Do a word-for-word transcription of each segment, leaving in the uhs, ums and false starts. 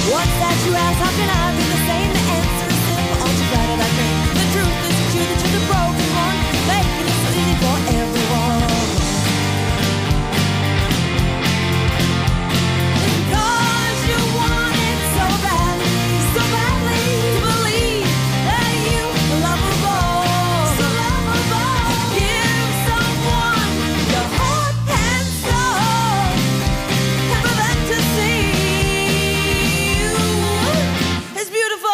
What's that you ask? How can I be the same? The answer is simple. Aren't you glad of that thing? The truth is the truth, the truth, the broken one, making it so easy for everyone. Because you want it so badly, so badly to believe that you are lovable, so lovable. Give someone your heart and soul, and for them to see you is beautiful.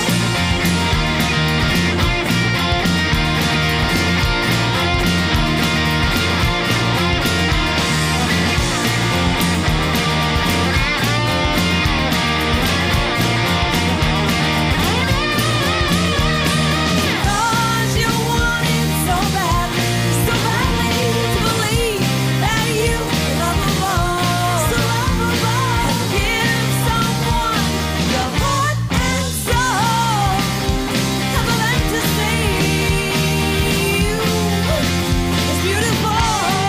Because you want it so badly, so badly to believe that you are lovable, so lovable. Give someone your heart and soul, and for them to see you is beautiful.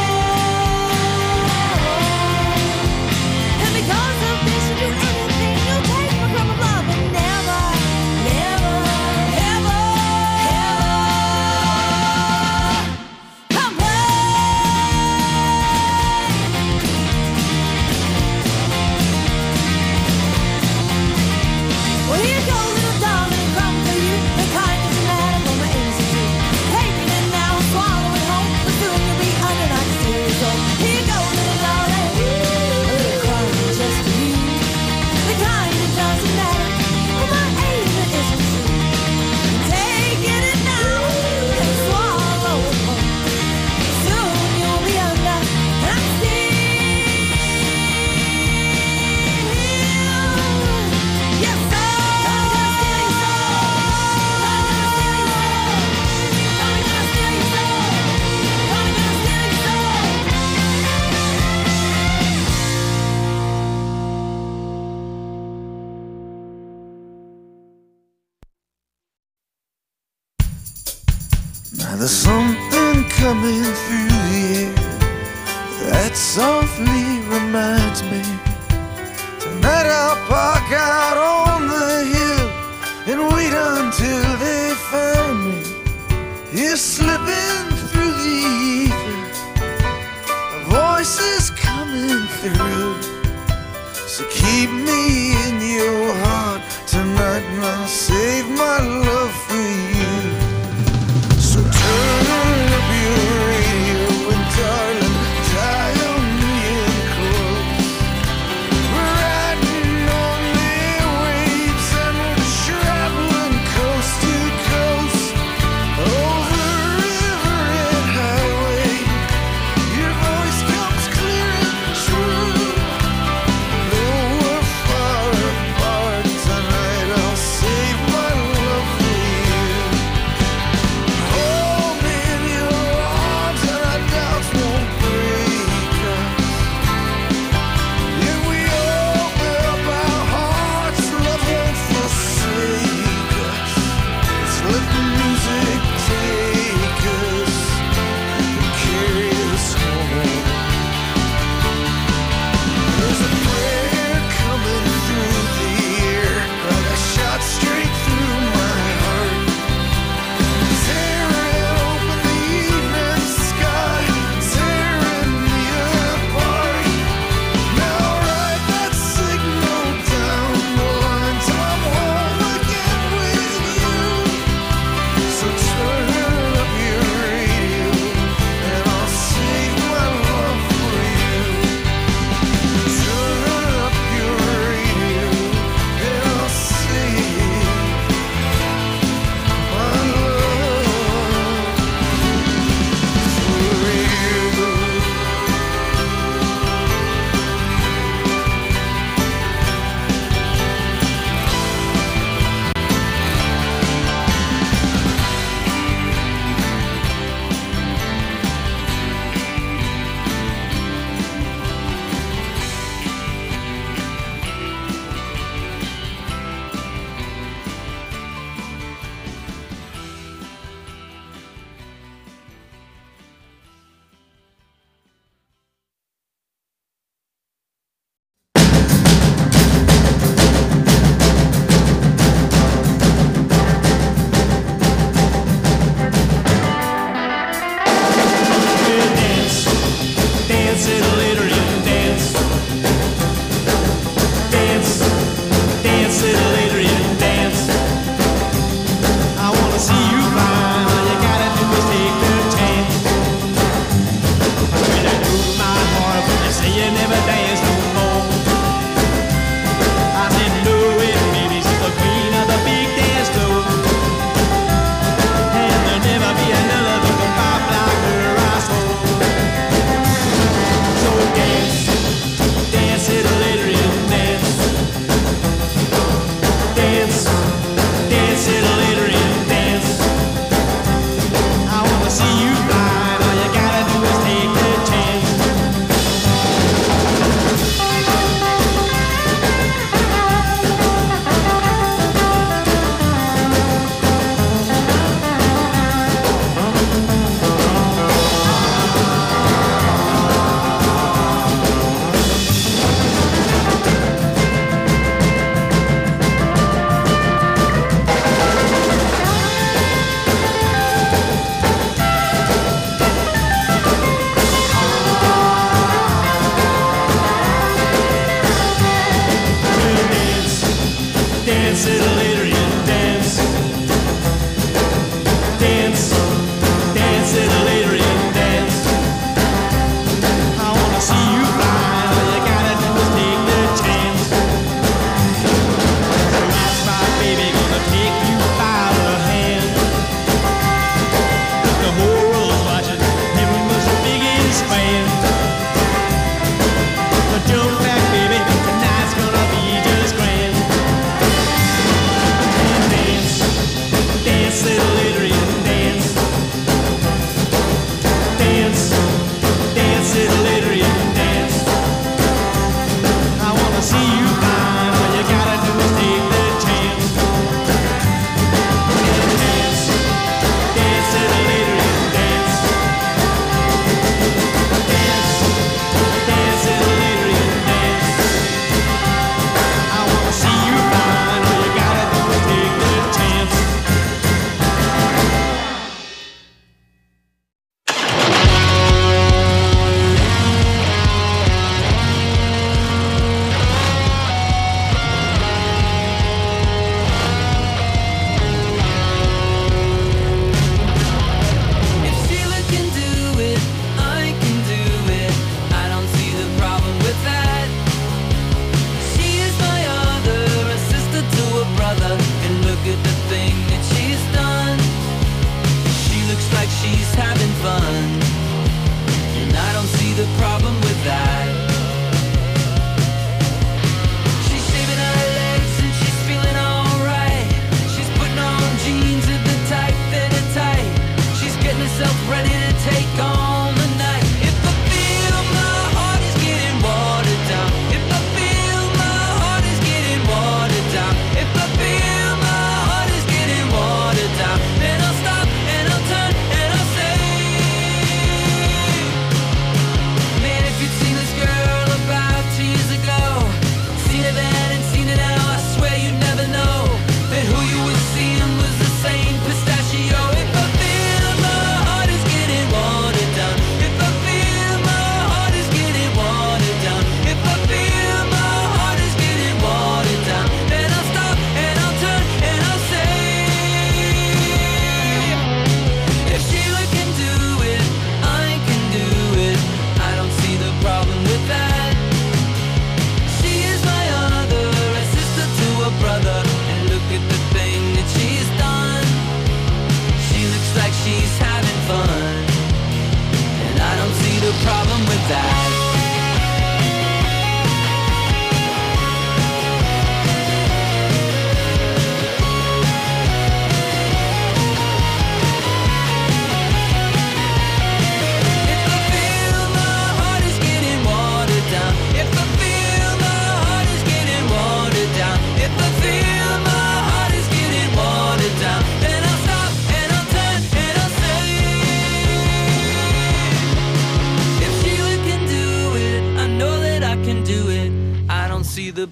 And because of this, you do anything, you take my cup of love, and never, never, ever, ever complain. Well, here goes little darling, and come for you, the kind that you had from my innocent youth. Taking it now, swallow it whole, but soon you'll be under that serious soul. Here goes little darling, a little crying just for you, the kind that doesn't matter, but my aim that isn't true. Taking it now, and swallow it whole, soon you'll be under that serious. Yes, sir. Now there's something coming through the air that softly reminds me. Tonight I'll park out on the hill and wait until they find me. You're slipping through the ether, a voice is coming through. So keep me in your heart tonight, and I'll save my love for you. So turn up your radio and darling, dial me in close. We're riding on the waves and we're traveling coast to coast, over river and highway. Your voice comes clear and true, though we're far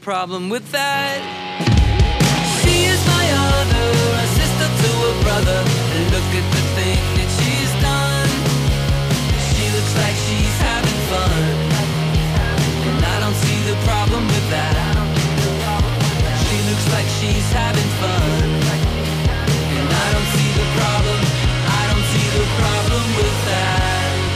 problem with that. She is my other, a sister to a brother. Look at the thing that she's done. She looks like she's having fun, and I don't see the problem with that. She looks like she's having fun, and I don't see the problem. I don't see the problem with that.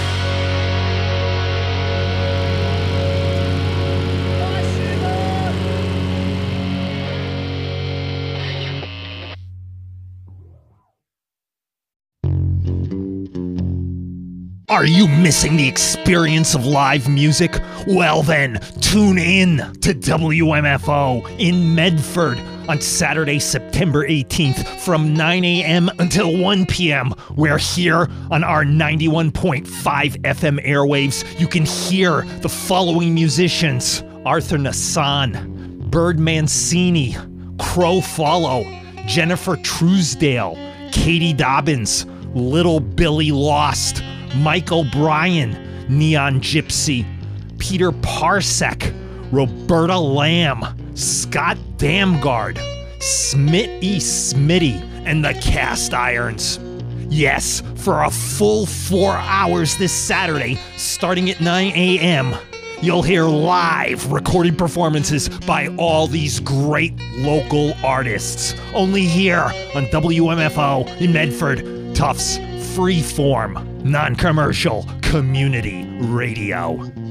Are you missing the experience of live music? Well then, tune in to W M F O in Medford on Saturday, September eighteenth from nine a.m. until one p.m. Where here on our ninety-one point five F M airwaves, you can hear the following musicians: Arthur Nassan, Bird Mancini, Crow Follow, Jennifer Truesdale, Katie Dobbins, Little Billy Lost, Mike O'Brien, Neon Gypsy, Peter Parsec, Roberta Lamb, Scott Damgard, Smitty Smitty, and the Cast Irons. Yes, for a full four hours this Saturday, starting at nine a.m., you'll hear live recorded performances by all these great local artists. Only here on W M F O in Medford, Tufts Freeform, non-commercial community radio.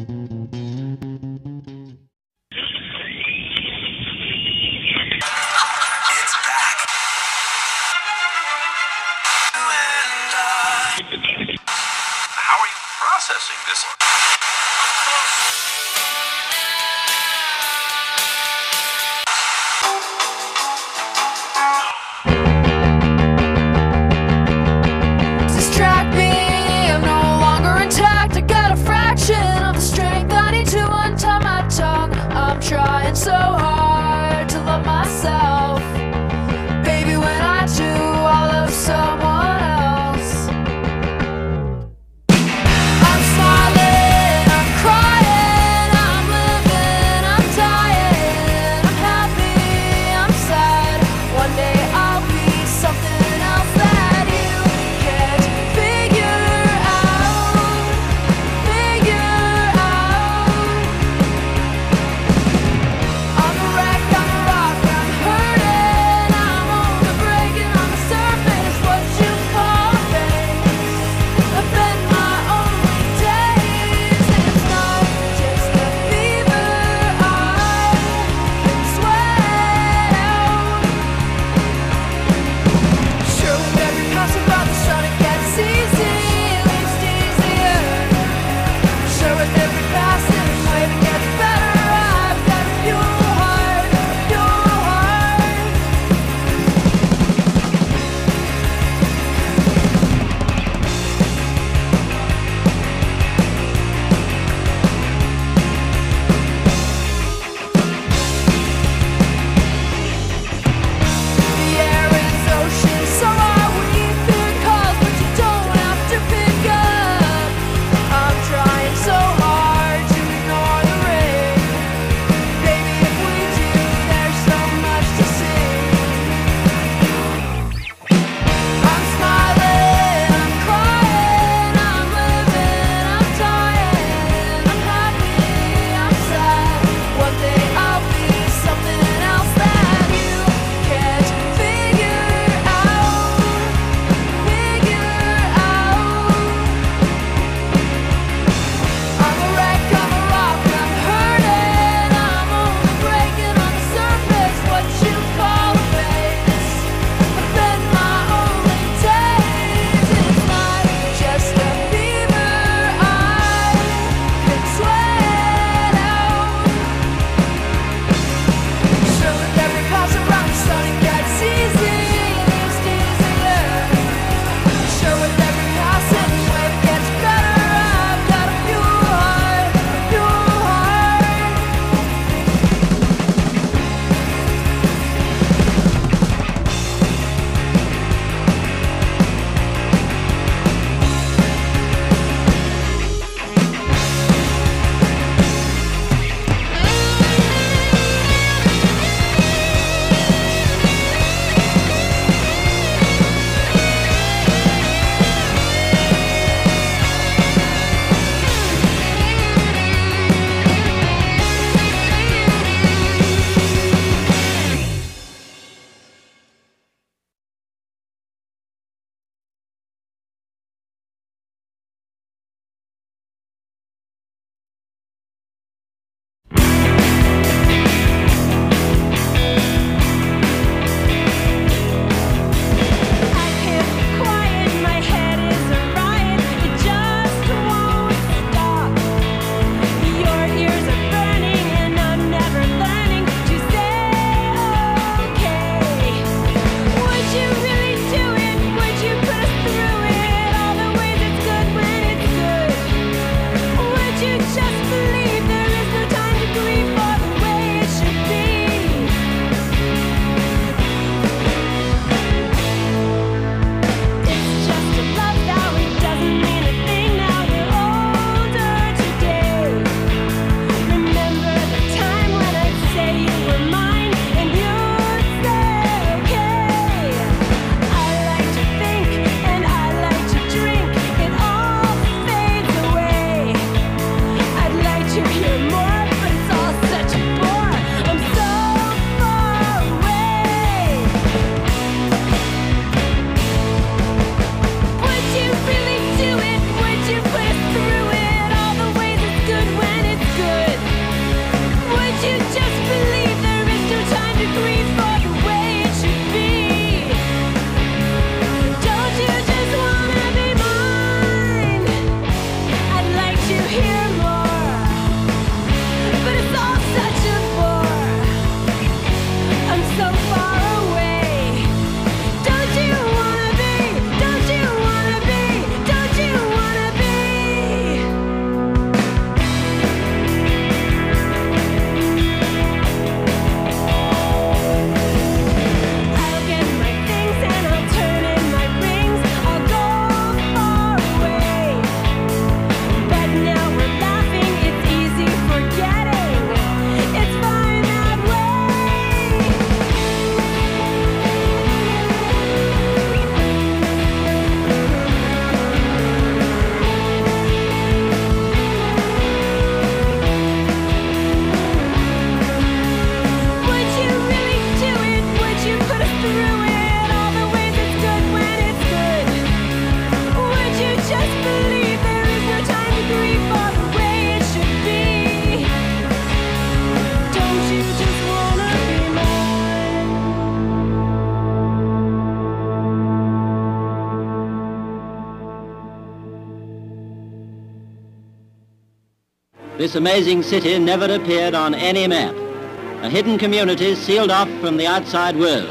It's back. How are you processing this? Distract me, I'm no longer intact. I got a fraction of the strength I need to untie my tongue. I'm trying so hard to love myself. Baby, when I do, I love someone else. I'm smiling, I'm crying, I'm living, I'm dying. I'm happy, I'm sad. One day I'll be something else that you can't figure out, figure out. I'm a wreck, I'm a rock, I'm hurt. This amazing city never appeared on any map. A hidden community sealed off from the outside world.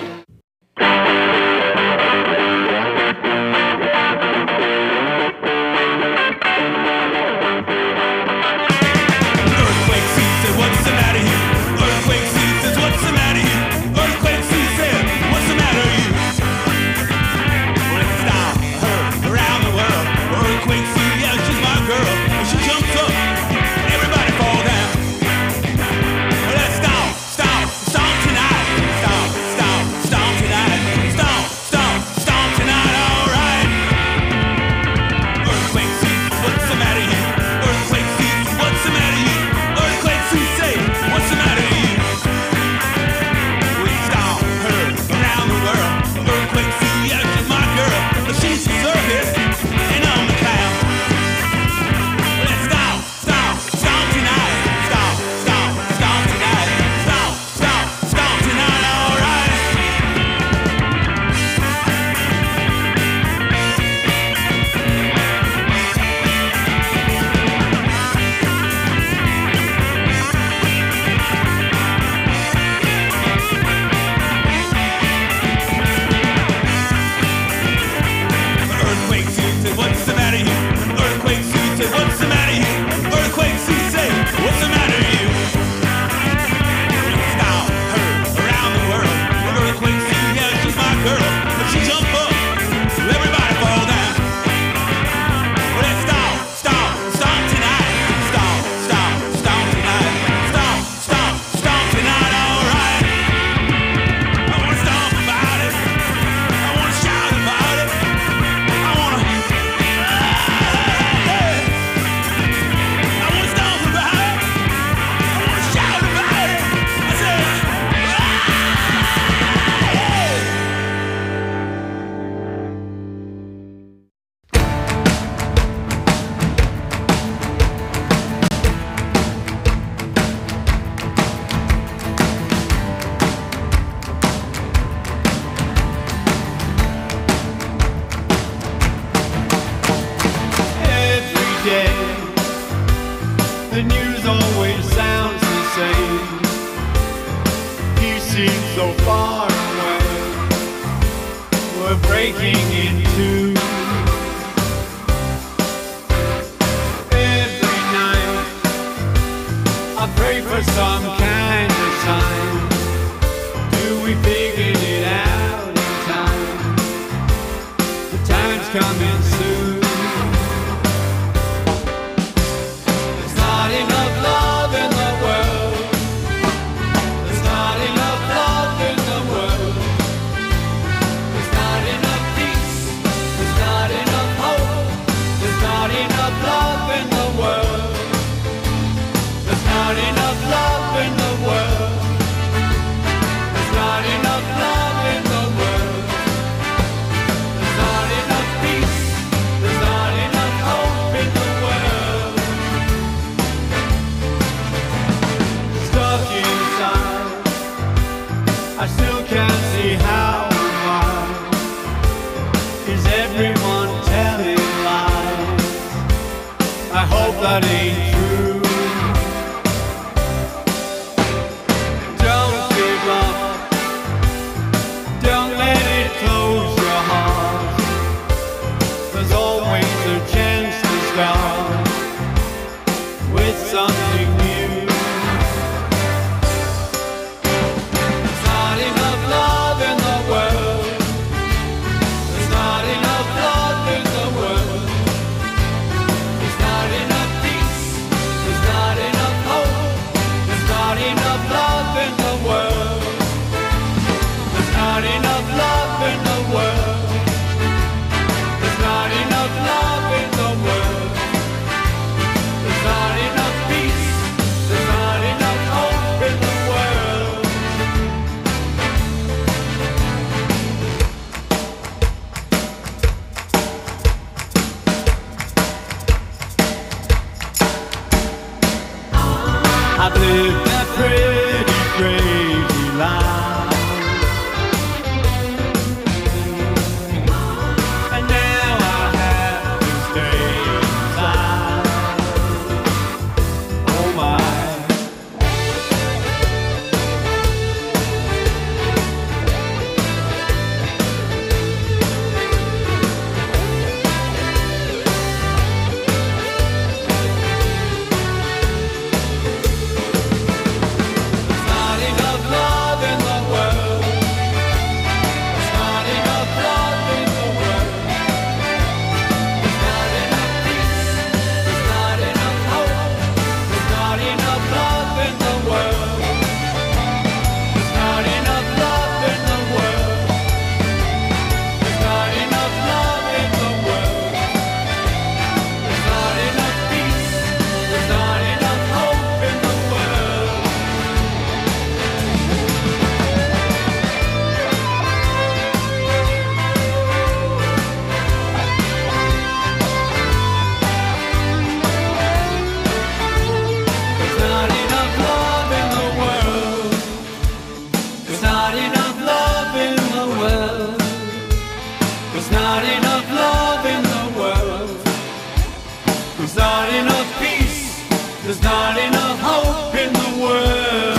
Earthquake C said, what's the matter here? Earthquake C says, what's the matter here? Earthquake C said, what's the matter you? Well, it's down, her, around the world. Earthquake C, yeah, she's my girl. When she jumps up, everybody fall down. Well, let's stomp, stomp, stomp tonight. Stomp, stomp, stomp tonight. Stomp, stomp, stomp tonight, all right. Earthquake C, what's the matter here? Earthquake C, what's the matter here? Earthquake C, say, what's the matter here? We stomp her around the world. Earthquake C, yeah, she's my girl. But she's the circus and I'm the clown. Let's stomp, stomp, stomp tonight. Stomp, stomp, stomp tonight. Stomp, stomp, stomp tonight, all right. Earthquake C said, what's the matter here? Earthquake C said, what's the matter here? Earthquake C say, what's the matter you? Stomp her around the world. Earthquake C, yeah, she's my girl. But she jump up, everybody fall down. Well, let's stomp, stomp, stomp tonight. Stomp, stomp, stomp tonight. Stomp, stomp, stomp tonight, all right. I wanna stomp about it. I wanna shout about it. I wanna, hey, I wanna stomp about it. I wanna shout about it. I said, Every day, the news always sounds the same. You seem so far away. We're breaking into. Every night, I pray for some kind of sign. Do we figure it out in time? The time's coming soon. There's not enough love in the world. There's not enough love in the world. There's not enough peace. There's not enough hope. There's not enough love in the world. There's not enough love in the world. There's not enough love in the world. There's not enough peace. There's not enough hope in the world. Stuck inside, I still can't see how and why. Is everyone telling lies? I hope that ain't true. Don't give up. Don't let it close your heart. There's always a chance to start with something new. There's not enough love in the world. There's not enough love in the world. There's not enough peace. There's not enough love in the world. There's not enough love in the world. There's not enough peace. There's not enough hope in the world.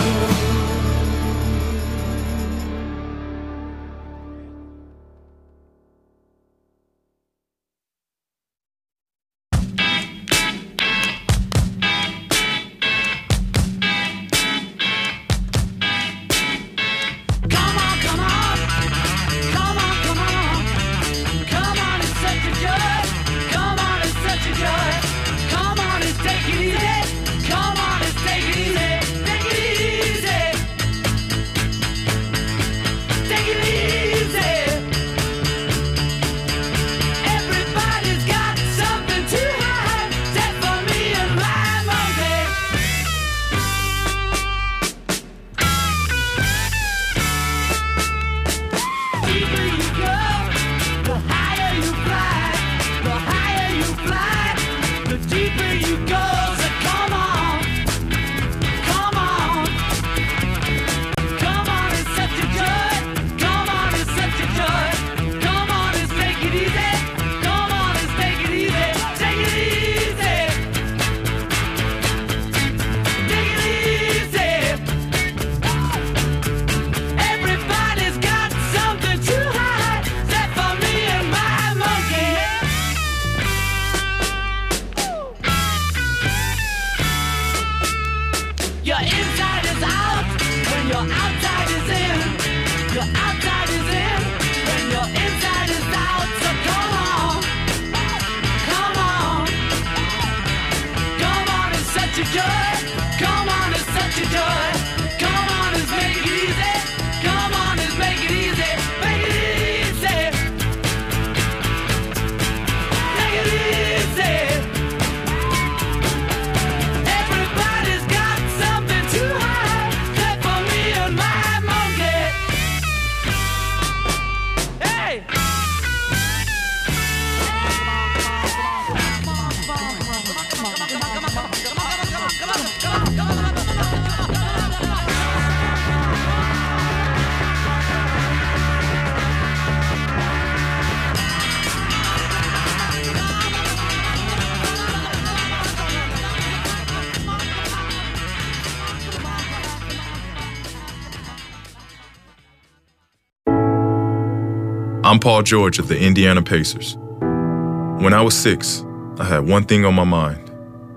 I'm Paul George of the Indiana Pacers. When I was six, I had one thing on my mind.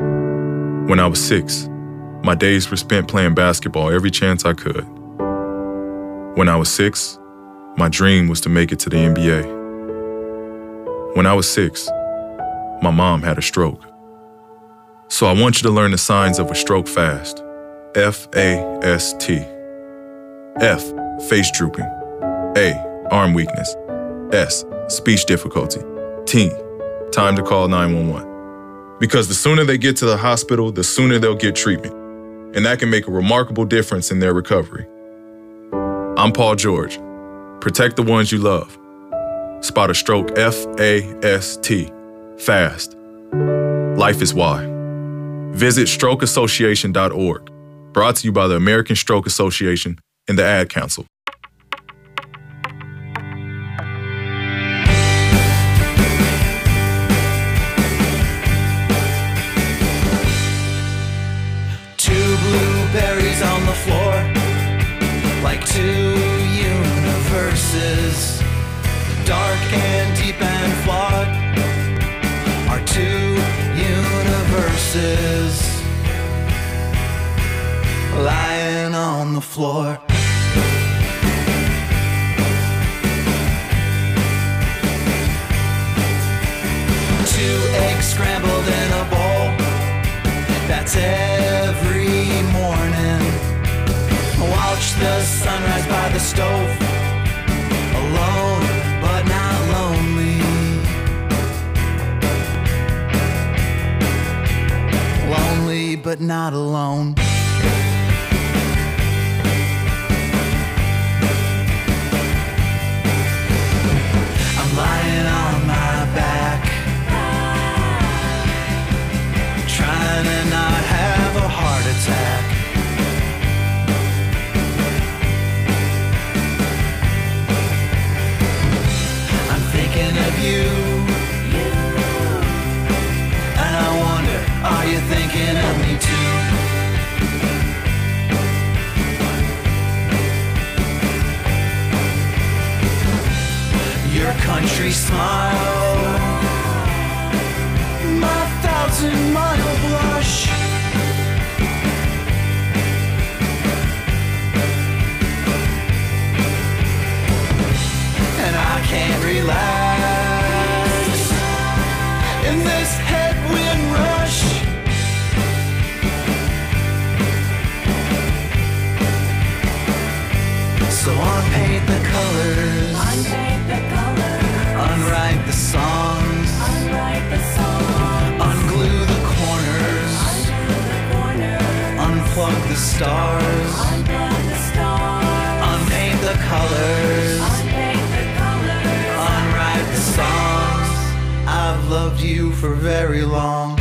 When I was six, my days were spent playing basketball every chance I could. When I was six, my dream was to make it to the N B A. When I was six, my mom had a stroke. So I want you to learn the signs of a stroke fast. F A S T. F, face drooping. A, arm weakness. S, speech difficulty. T, time to call nine one one. Because the sooner they get to the hospital, the sooner they'll get treatment. And that can make a remarkable difference in their recovery. I'm Paul George. Protect the ones you love. Spot a stroke F A S T. Fast. Life is why. Visit stroke association dot org. Brought to you by the American Stroke Association and the Ad Council. Blueberries on the floor, like two universes, dark and deep and flawed, are two universes lying on the floor. Two eggs scrambled in a bowl, that's every morning. Watch the sunrise by the stove, alone but not lonely. Lonely but not alone. I'm lying on my back, trying to not have a heart attack. country smile, my thousand mile blush. And I can't relax in this headwind rush. So unpaint the colors, Unpaint the colors, unwrite the songs, unwrite the songs, unglue the corners, undo the corners, unplug the stars, unplug the stars, unpaint the colors, unpaint the colors, unwrite the songs. I've loved you for very long.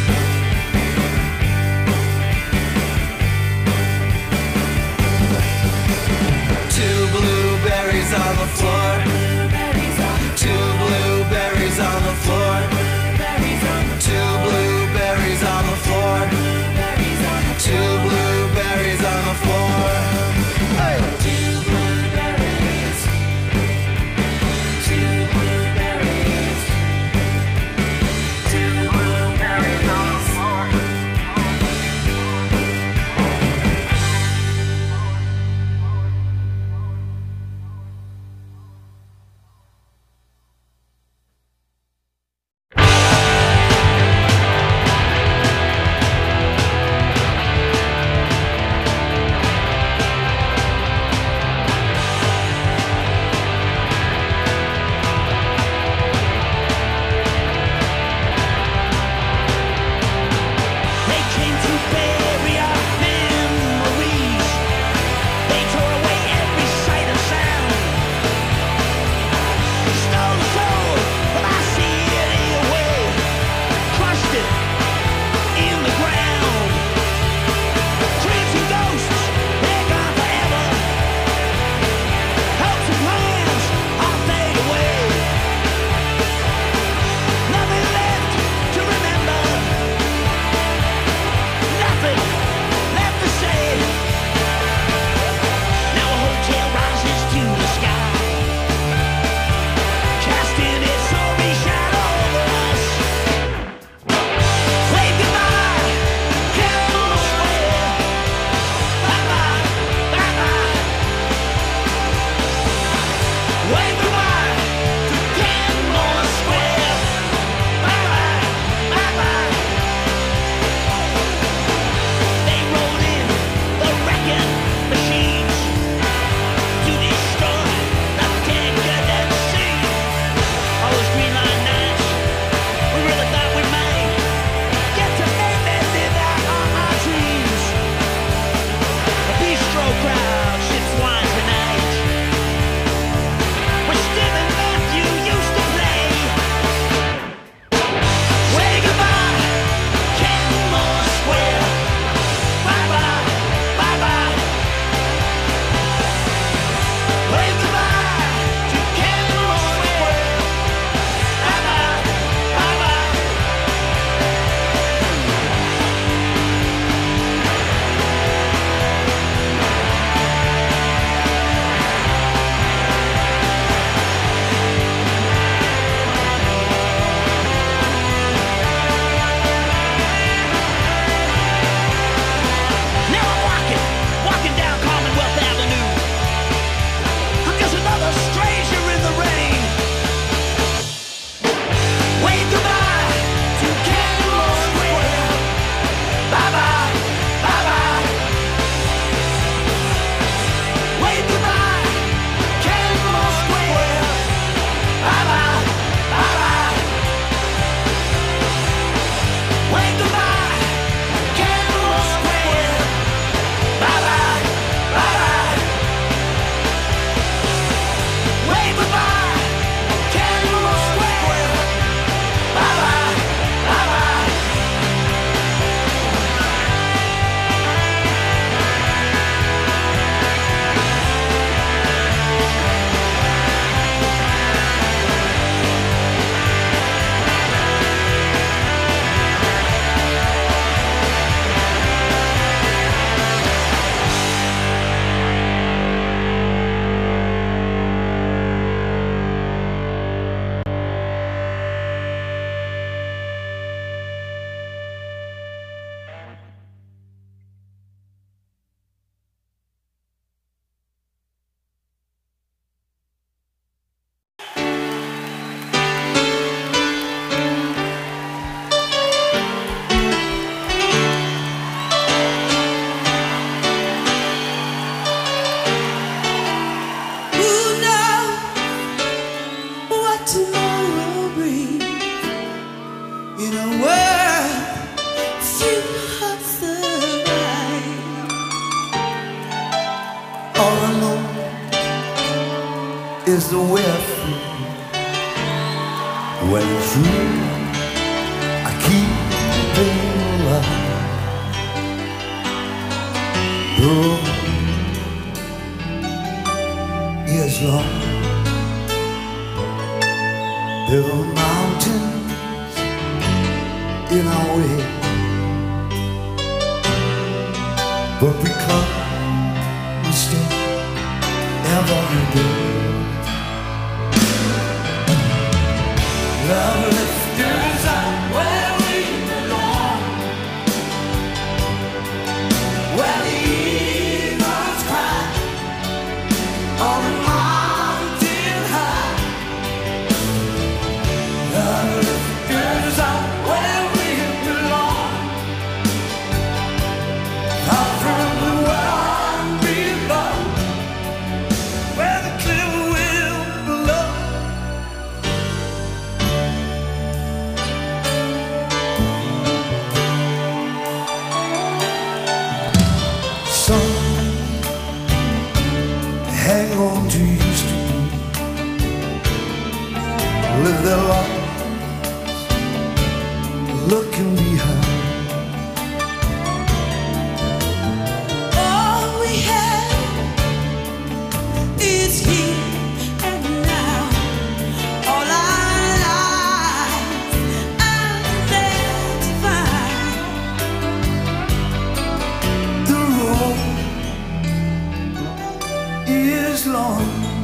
Two blueberries on the floor, blueberries on the two blueberries on the floor, blueberries on the two blueberries on the floor, blueberries on the two blueberries on the floor. Hey! two blueberries, two blueberries, two blueberries. is the way I feel. When it's true, I keep it alive. The road is long. There are mountains in our way, but we come and stay every day. Love lifters up where we belong, where the eagles cry on the mountain high. Love lifters up where we belong, out from the world below, where the clear will blow. Some hang on to used to be, live their lives looking behind. All we have is here and now. All our lives are there to find. The road is long,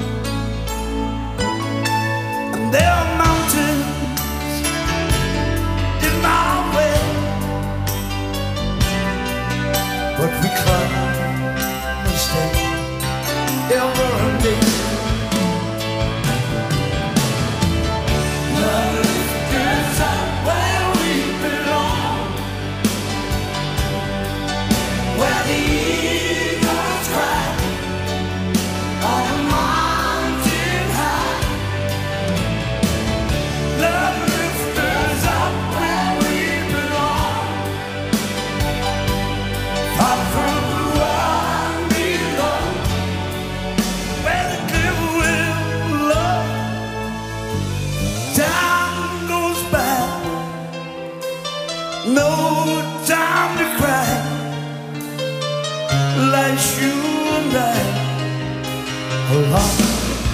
and there are mountains in my way, but we climb and stay every day. Love lifters up where we belong, where the eagles cry on the mountain high. Love lifters up where we belong, far from the world below, where the clear will blow. Time goes by, no time to cry. Like you and I alone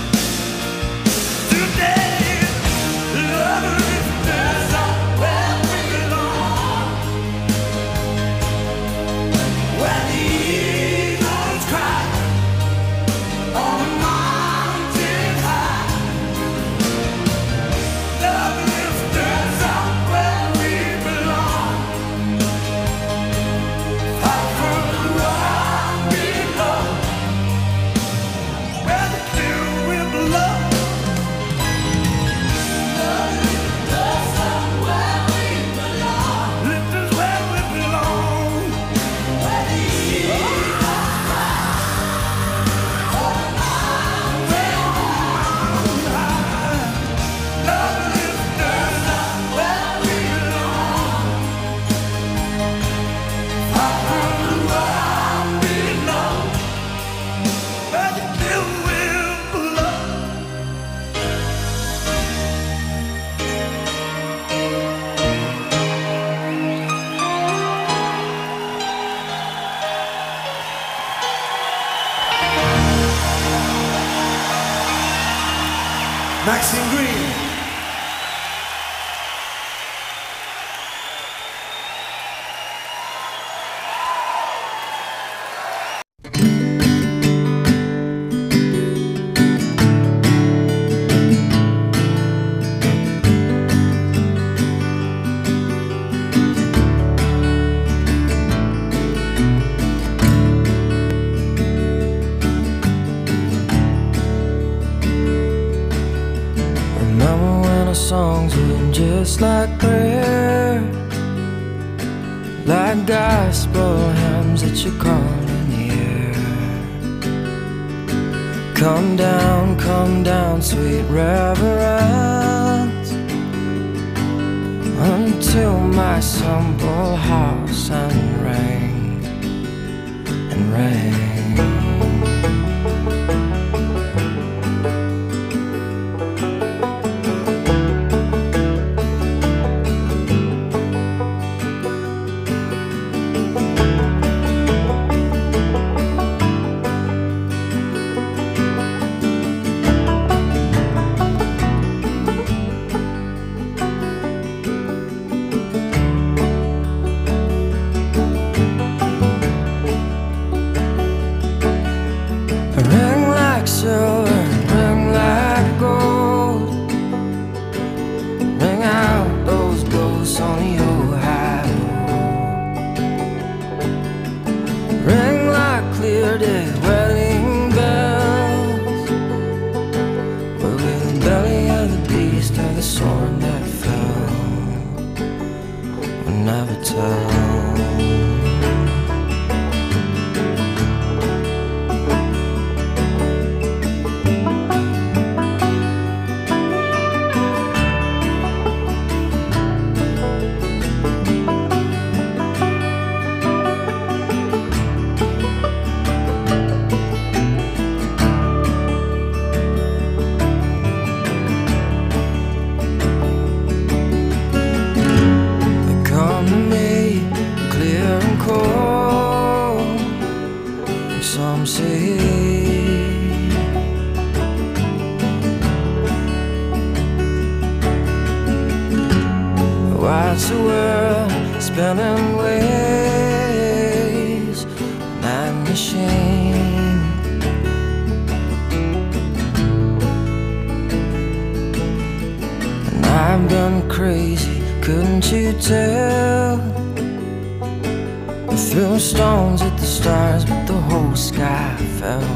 today. Love lifters up where we belong, where the eagles cry on the mountain high. Love lifters up where we belong, far from the world below, where the clear will blow. Love lifters up where we belong, lifters where we belong, where the eagles cry on the mountain high. Love lifters up where we belong, far from the world below, where the clear will blow. Maxine Green. Remember when our songs were just like prayer, like gospel hymns that you call in the air. Come down, come down, sweet reverence, until my simple house and ring and ring. spinning ways, night machine. And I've been crazy, couldn't you tell? I threw stones at the stars, but the whole sky fell.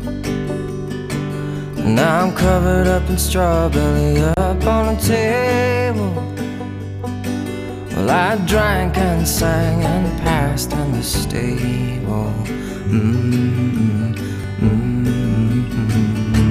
Now I'm covered up in straw, belly up on a table. Well, I drank and sang and passed in the stable. Mm-hmm. Mm-hmm.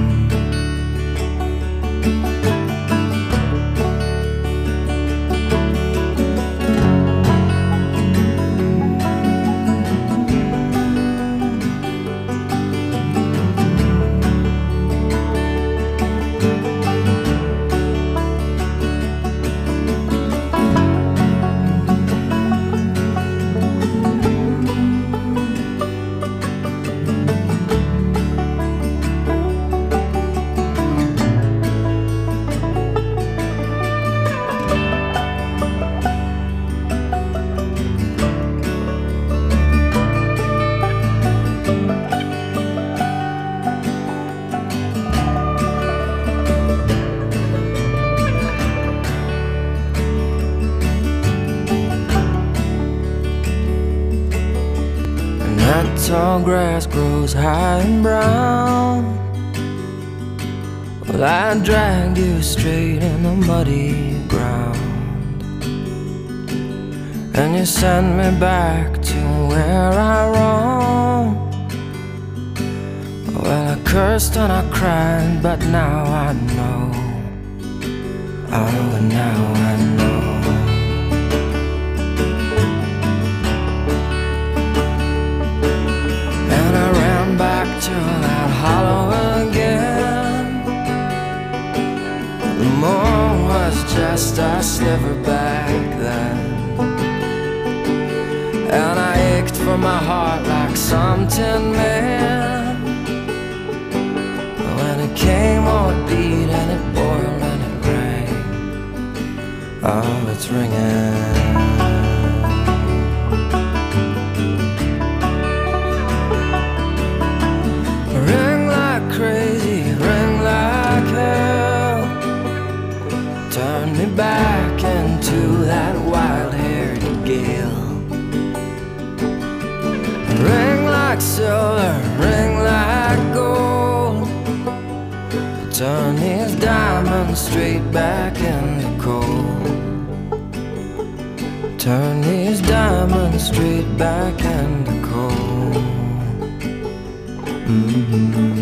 Tall grass grows high and brown. Well, I dragged you straight in the muddy ground, and you sent me back to where I roamed. Well, I cursed and I cried, but now I know. Oh, now I know. Back to that hollow again. The moon was just a sliver back then, and I ached for my heart like some tin man. When it came, oh, it beat and it boiled and it rang. Oh, it's ringing. Crazy, ring like hell. Turn me back into that wild-haired gale. Ring like silver, ring like gold. Turn these diamonds straight back into coal. Turn these diamonds straight back into coal. Mm-hmm.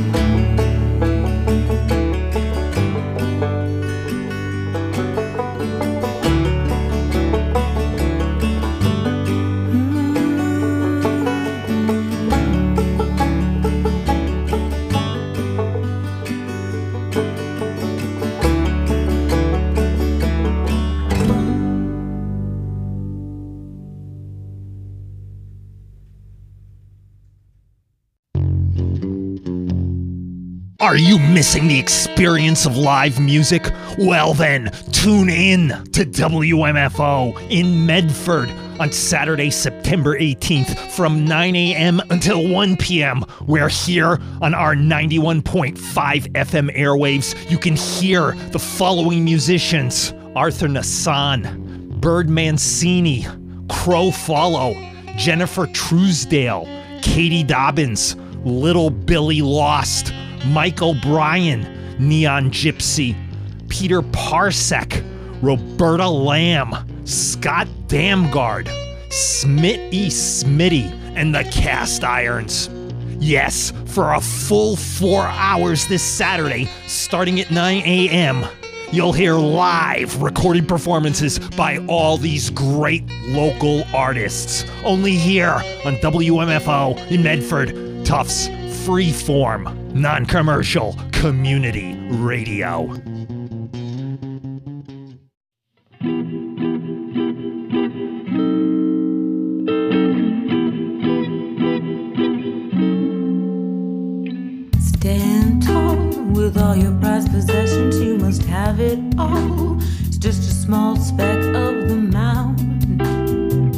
Are you missing the experience of live music? Well then, tune in to W M F O in Medford on Saturday, September eighteenth from nine a.m. until one p.m. where here on our ninety-one point five F M airwaves, you can hear the following musicians: Arthur Nassan, Bird Mancini, Crow Follow, Jennifer Truesdale, Katie Dobbins, Little Billy Lost, Mike O'Brien, Neon Gypsy, Peter Parsec, Roberta Lamb, Scott Damgard, Smitty Smitty, and the Cast Irons. Yes, for a full four hours this Saturday, starting at nine a.m., you'll hear live recorded performances by all these great local artists. Only here on W M F O in Medford, Tufts Freeform, non-commercial community radio. Stand tall with all your prized possessions, you must have it all. It's just a small speck of the mountain.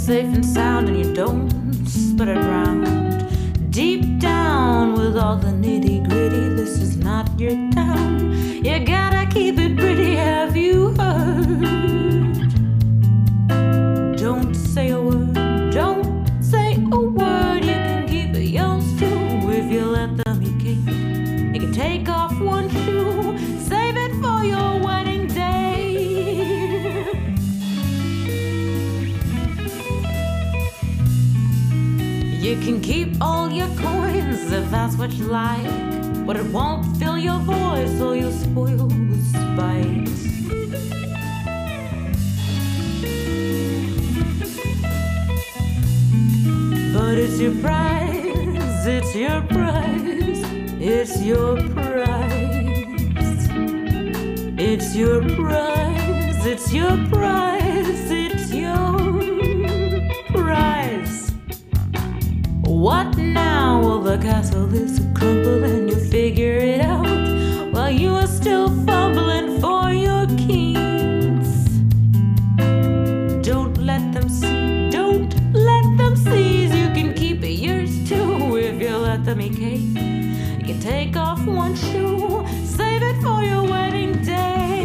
safe and sound and you don't spread it around. Deep down with all the nitty gritty, this is not your town. You gotta keep it pretty, have you heard? Don't say a word, don't say a word. You can keep it yours too if you let them eat cake. You can take off one shoe, save it for your wedding day. You can keep all your coins if that's what you like, but it won't fill your void, so you'll spoil with spite. But it's your prize, it's your prize, it's your prize. It's your prize, it's your prize, it's your prize. What now? Well, the castle is a crumble and you figure it out while you are still fumbling for your keys. Don't let them see, don't let them seize. You can keep it yours too if you let them eat cake. You can take off one shoe, save it for your wedding day.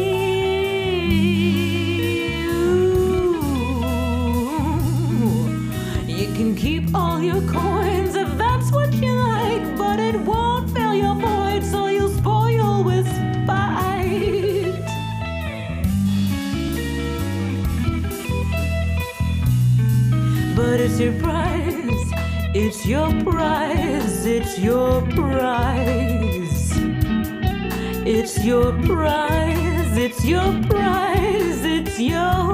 You can keep all your coins if that's what you like, but it won't fill your void, so you'll spoil with spite. But it's your prize, it's your prize, it's your prize. It's your prize, it's your prize, it's your.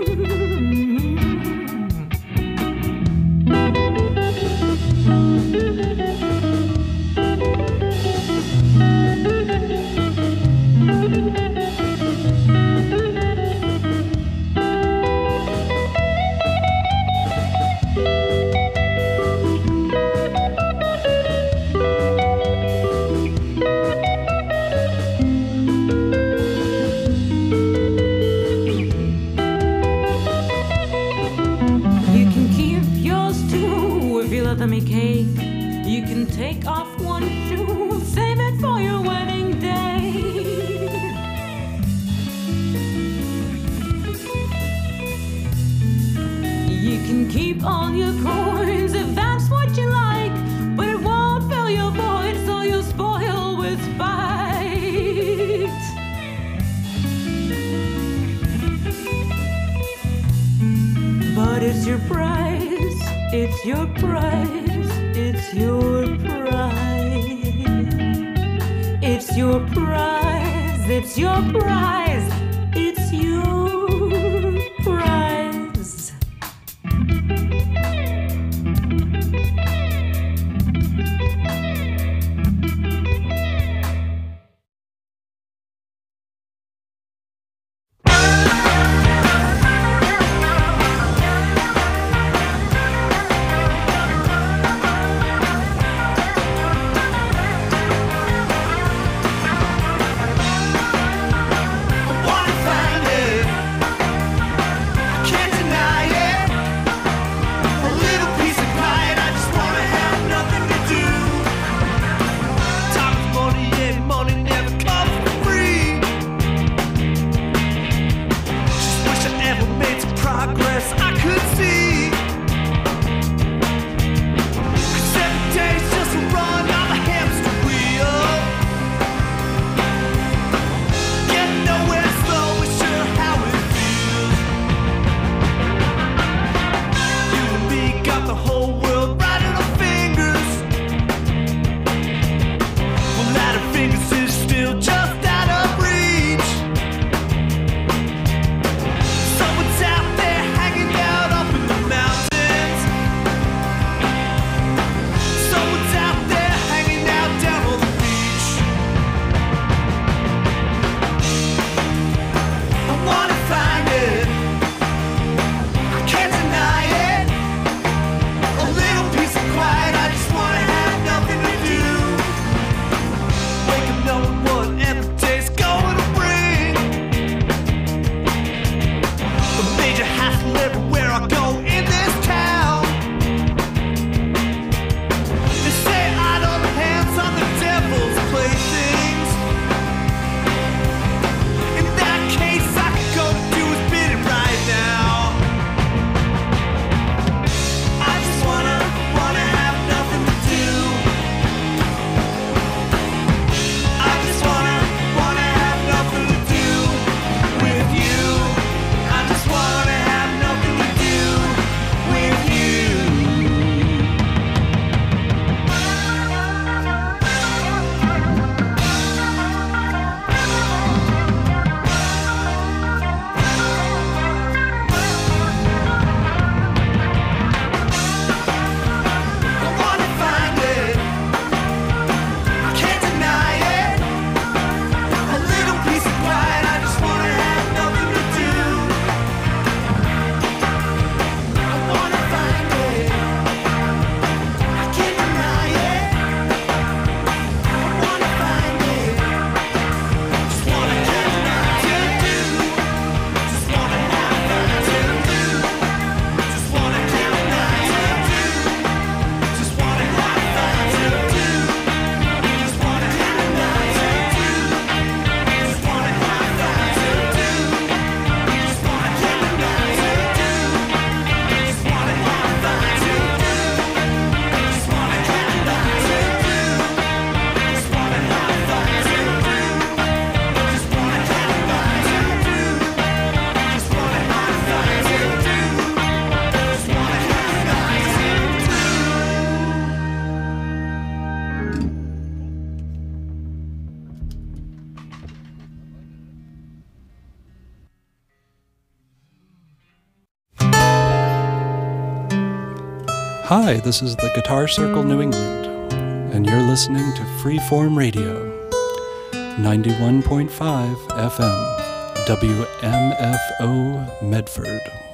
Let me cake. You can take off one shoe, save it for your wedding day. You can keep all your coins if that's what you like, but it won't fill your void, so you'll spoil with spite. But it's your prize, it's your prize, it's your prize. It's your prize, it's your prize, it's your prize. Hi, this is the Guitar Circle New England, and you're listening to Freeform Radio, ninety-one point five F M, W M F O Medford.